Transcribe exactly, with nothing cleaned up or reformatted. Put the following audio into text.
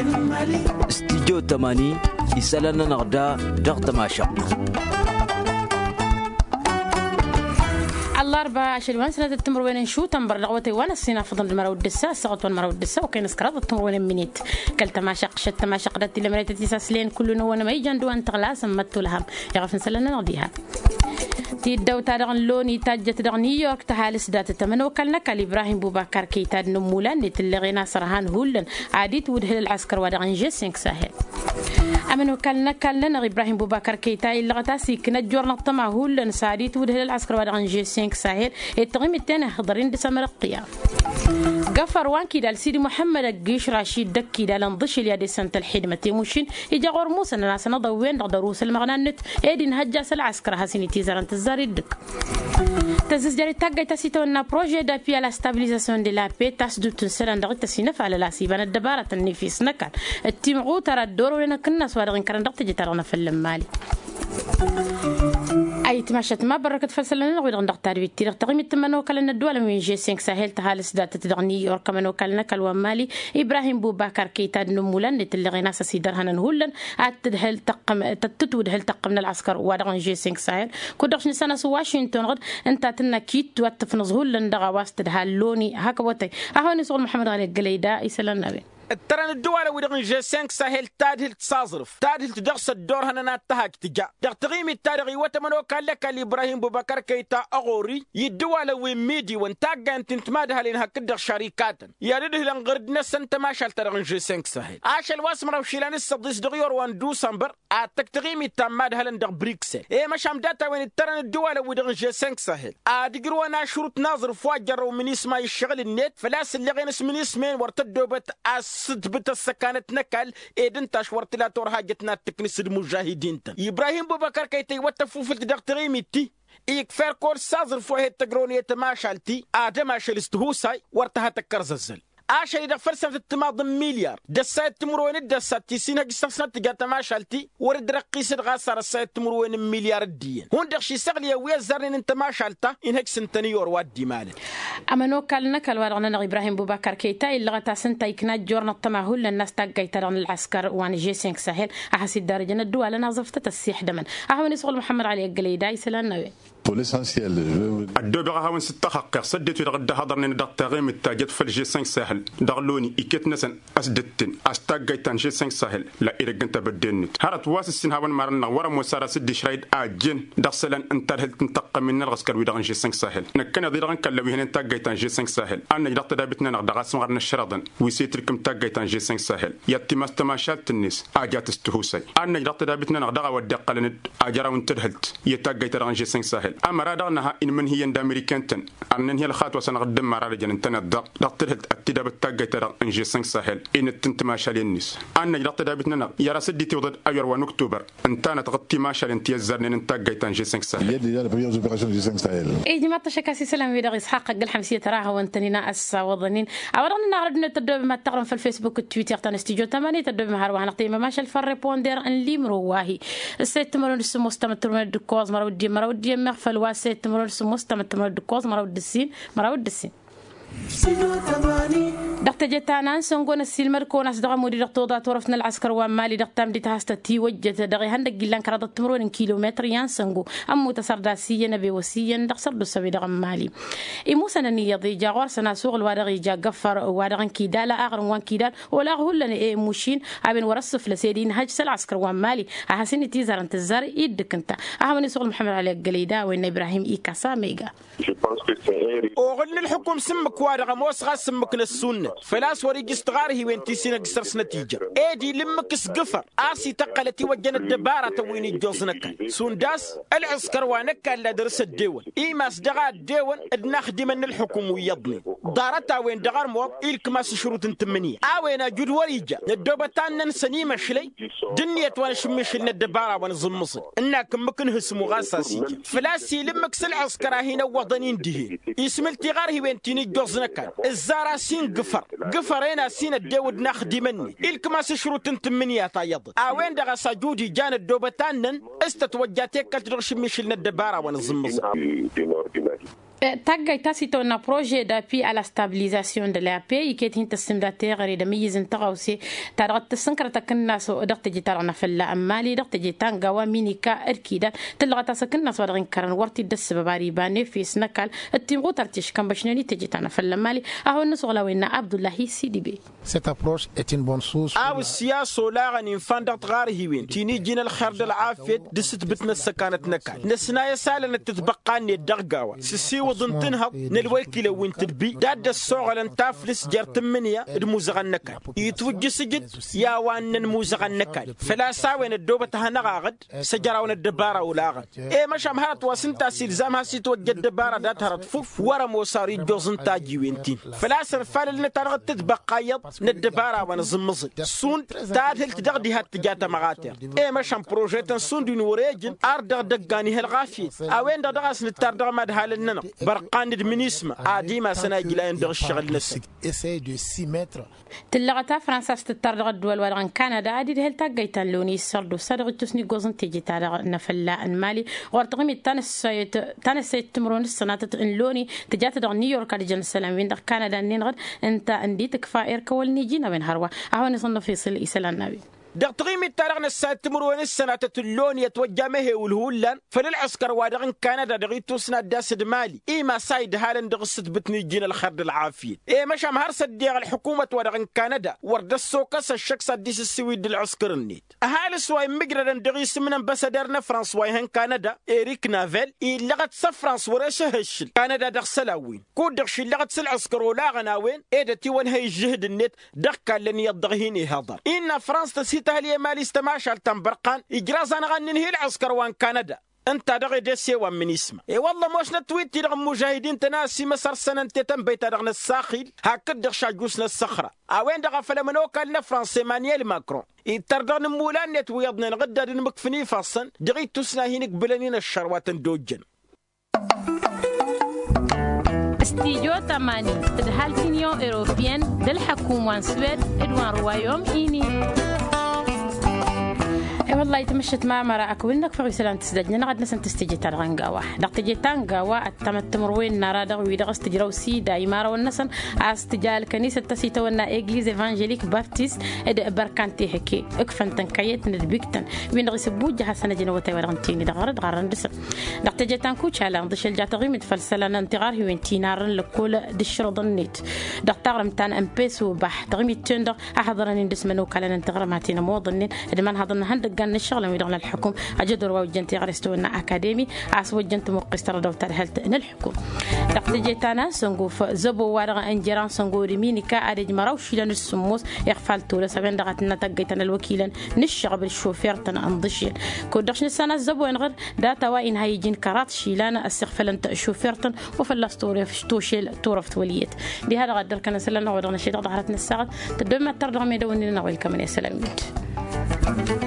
استديو تماني يسألنا نغدا دغت ما شق الأربعة عشر سنة التمر وين نشو تنبر لغوتي وانا السنة فضل المرود الدسا سقط والمرود الدسا وكاين سكرات التمر وين منيت كلت ما شق شت ما شق دتي لما تتساس لين كل نوانا ما يجندو أن تغلا سمت لهم يغفن سلنا نغديها تيدو تارغن لوني تاجت دغ نيويورك تهالس دات التمن وكلنا كال إبراهيم بوبكر كيتاد نمولان نتلغينا سرهان هولن عاديت ودهل العسكر ودغن جيسينك ساهل أمن وكلنا كلنا إبراهيم بوبكر كيتا اللي غتاسي كنا جورنا الطمع هولن ساديت ودهل العسكر ودغن جيسينك ساهل التغيم التاني حضرين دسمر القيام قفر وان كيدا لسيدي محمد الجيش رشيد دك كيدا لنضش اليد سنة الحدمة تيموشين يجا غرموس أننا سنضوين دروس المغنانت ايدي نهجاس العسكر هاسيني تيزارن تزاري الدك تزيز جاري تاقاي تاسيتونا بروجي دابي على ستابليزاسيون دي لا بي تاسدو تنسلان دغي تاسينف على لاسيبان الدبارة النفيس نكال التيمغو ترى الدور ولنا كنا سوارغين كران دغتي جتارنا في اللمالي أي تمشت ما بركت فلسلنا نغير عندك تعريف تيرك تقيم التمنى وكلنا الدول من جي سينك سهل تهالس دات تدغني يورك من وكلنا كالومالي إبراهيم بوبكر كيتاد نمولن نتلغي ناس سيدر هنا نهولن أتدهل تقم تتود هل تقمنا العسكر ودغن جي سينك سهل كدرش نسنا سو واشنطن غد أنت تنا كيت وتفنز هولن دغا واست هاللوني هكا وتي أهوني سؤال محمد علي الجليدا يسلنا نبي ترى الدول ودغن جي سانك سهل تادهل تصازرف تادهل تدرس الدور هنا ناتهاك تجا تغتغيم التاريخي وتمنو كان لك الإبراهيم بوبكر كيتا أغوري يدول وميدي وانتاقا انت انتمادها لانها كدر شركات يارده لنغرد ناس انت ما شال ترغن جي سانك سهل عاش الواسمر وشيلان السبضيس دغيور وان دوسمبر التغتغيم التمادها لندغ بريكسل ايه مش عمداتا وين ترى الدول ودغن جي سانك سهل ادقروا انا شروط ناظر فواجر ومن اسمه الشغل النت فلاس اللي غين اسم اسمين ورتدوا بت ثبت السكانة نكال إيدن تشورت لا تور حاجتنا تكنس المجاهدين تن إبراهيم بوبكر كيتي وتفوفل تدقتغي ميتي يكفر كور سازر فوه التقرونية ماشالتي آدم عشال استهوساي ورتها تكرززل عشان إذا فرسمت التماضم مليار دسات تمروين الدسات تيسينها قصصنا تجات ماشالتي ورد رقيس الغاسر السات تمروين مليار الدين هون دخشي سغلي ويا زرين انت ماشالتا إنك سنتنيور وادي مالك أما نوكل نكل ورغنا إبراهيم بوبكر كيتا اللي غتا سنتا يكنا جورنا التماهل للناس تاقاي تران العسكر وان جي سينك سهل أحس الدارجة الدول أنا زفتت السيح دمن أهوني سؤال محمد علي الجليدا يسلنا نبي الدوبغا هاون ستة حقيق سدت غدا هضرنا ندقتغيم التاجت في الجي خمسة ساحل دغلوني إكيت نسن أسدتن أستاجيتان جي خمسة ساحل لا إذا كنت بدينت هرت واس السن هاون مرنا ورا مسارة سد شرايد أجن دخسلن أنت هل تنتقم من العسكر ودغن جي خمسة ساحل نكنا ضيران كلوي هنا تاجيتان جي خمسة ساحل أنا يدقت دابتنا نغدا غاسم غرنا الشرادن ويسيتركم تاجيتان جي خمسة ساحل يتي مستماشات الناس أجات استهوسي أنا يدقت دابتنا نغدا ودقلن أجرا وانترهلت يتاجيتان جي خمسة ساحل أما رادنا إن من هي عند أمريكان تن أن هي الخطوة سنقدم مع رجال تنا الضغط ضغط التداب التاجي ترى إن جي خمسة ساحل إن التنت ماشال الناس أنا ضغط دابتنا يا رصدي توضد أير ونكتوبر أنت أنا تغطي ماشال أنت يزرن إن التاجي تان جي خمسة ساحل. يدي يا بريوز أوبراسيون جي خمسة ساحل. إيه جماعة الشكاسي سلام ويدا إسحاق قل حمسية تراها وانتنينا أس وظنين أولاً نعرض إن التدوب ما تقرن في الفيسبوك والتويتر تنستيجو تمانية تدوب مهار وهنا قيمة ماشال فالريبوندر إن لي مرواه السيد تمرون السمو استمترون الدكوز مرودي مرودي مغفل واسيد تمرون السمو استمترون الدكوز مرود السين مرود السين دكتور جتانا سنقول السلمر كوناس دغ مودي دكتور طرفنا العسكر ومالي دكتام دي تهستي وجت دغ هندق جيلان كراد تمرون كيلومتر يان سنقو ام متصرداسيه نبي وسيا دخسر دو سبي دغ مالي اي مو سنني يضي جاغور سنا سوق الوادغ جا غفر وادغ كيدالا اغر وان كيدال ولا هولن اي موشين ابن ورصف لسيدين هاج العسكر ومالي حسني تيزر انت الزر يدك انت اهمني سوق محمد علي الجليدا وين ابراهيم ايكاسا ميغا وغن الحكم سمك وارغ موس غاس سمك للسنة فلاس وريق استغاره وين تيسينا قصرس نتيجة ايدي لمك سقفر آسي تقلتي وجن الدبارة وين يجوزنك سونداس العسكر وانك اللي درس الدول ايماس دغا الدول ادناخدي من الحكم ويضني دارتا وين دغار موب إلك ماس شروط تمنية اوين اجود وريجة الدوبتان ننسني مشلي دنيا وانا شمشل الدبارة ونظمصي انك ممكن هسمو غاسا سيجة فلاسي لمك سالعسكر هنا وضنين دهين اسم التغار وين تيني جوزنك الزارة سين قفر قفرين سين الدود ناخدي مني إلك ما سشروط تمنية طايض اوين دغا سجودي جان الدوبتان استتوجاتك كترغش مشلنا الدبارة ونظمصي تاجي تاسيتو نا بروجي دابي على ستابيليزاسيون de la paix يكيت هنت السمداتي غير دميز انتغوسي تارغت تسنكر تكنا سو دقت جي تارنا فلا امالي دقت جي تانغا ومينيكا اركيدا تلغا تسكنا سو دغين كرن ورتي دس بباري باني في سنكال التيمغو ترتيش كان بشنالي تجي تانا فلا مالي اهو نسوغلا وين عبد الله سيدي بي. Cette approche est une bonne source. او السياسه لا غني فاندق غار هيوين تيني جينا الخير العافيه دست بتنا السكانت نكال نسنا يسالنا تتبقاني الدغاوه سي وضن تنهض نلويكي لو انت تبي داد الصوغ لن تافلس جرت منيا الموزغ النكال يتوجي سجد يا وان الموزغ النكال فلا ساوين الدوبه هنغاغد سجراون الدباره ولا غد اي مش امهات وسنتا سيلزامها سيتوجد الدباره دات هرت فوف ورا موساري جوزن تاجي وينتين فلا سرفال اللي ترغد تتبقايض ندباره ونزمزي سون داد هل تدغدي هات تجاتا مغاتر اي مش ام بروجيت سون دي نوريجن ارد دغاني هالغافي اوين دغاس نتردغ مد حالنا برقان المينيسم عاديما سناجي ندير الشغل نفسي essaye de s'y mettre. تلغتا فرنسا تتردغ الدول ورغن كندا عادي هل تاجيتان لوني سردو صدغ تسني غوزن تيجي تارغ نفلا المالي ورتغمي تانسيت تانسيت تمرون السنات ان لوني تجات دغ نيويورك دي جن سلام وين دغ كندا نينغد انت اندي تكفائر كول نيجي نوين هروا اهون صنف يصل يسال النبي دقتغيمي تارغنا السات تمرون السنة تلون يتوجه مهي والهولان فللعسكر وادغن كندا دغيتو سنة داسد مالي إيما سايد هالن دغست بتني جينا الخرد العافية إيه مش أم هرسد ديغ الحكومة وادغن كندا ورد السوكس الشخص ديس السويد العسكر النيت أهال سواي مجرد دغيس من امباسادرنا فرانس وايهن كندا إريك نافيل إيه لغت سفرانس ورشه هشل كندا دغسلاوين كود دغشي لغت سلعسكر ولا غناوين إيه دتي وين هي الجهد النت دقا لن يضغهيني هضر إن فرانس تسي تهلي مالي استماشى التنبرقان إجراز أنا غننهي العسكر وان كندا أنت دغي دسي وان من اسمه إي والله مش نتويت تيرغ مجاهدين تناسي مسار سنة انت تنبيت دغنا الساخيل هكذا دغ شاجوسنا الصخرة أوين دغ فلمنو كان فرنسا مانيال ماكرون يتردغ نمولان نتويضنا نغدا نمكفني فاصن دغي تسنا هينك بلانين الشروات دوجن استيجو تماني تدهال تنيو إيروبيان دل حكومة سويد إدوان روايوم إيني والله يتمشت ما مراك وينك في سلام تسدجنا نقد نسن تستجي ترغنقوا دقتجي تانقوا التمتمروين نرادغ ويدغ استجرو سيدا يمارا والنسن استجال كنيسة تسيتا ونا إيجليز إيفانجيليك بافتيست إد بركانتي هكي اكفن تنكيت ندبيكتن وين غي سبوج حسنا جنا وتورغنتيني دغرد غارن دس دقتجي تانكوش على ضش الجاتغي متفلسلنا انتغار هي وينتينار لكل دشرض النت دقتغرم تان امبيسو بح تغمي تندر احضرني ندس منو كلنا انتغرم ماتينا موضنين ادمان هضنا هندق كان الشغل ويدغنا الحكم أجدر وجنتي غرستونا أكاديمي عس وجنت مقصر دوتر هلت الحكم دقتجيتنا سنقوف زبو ورغ انجران سنقوري مينيكا أريد مروش لن السموس يغفل طول سبين دغتنا تقيتنا الوكيلا نشغل بالشوفير تنا انضشين كودش نسنا زبو انغر داتا وين هيجين كرات شيلانا استغفلن شوفيرتن وفلستوري فشتوشيل تورفت وليت بهذا قدر كان سلنا ودغنا شي ظهرتنا الساعه تدوم ترضى ميدوننا ويلكم يا سلامت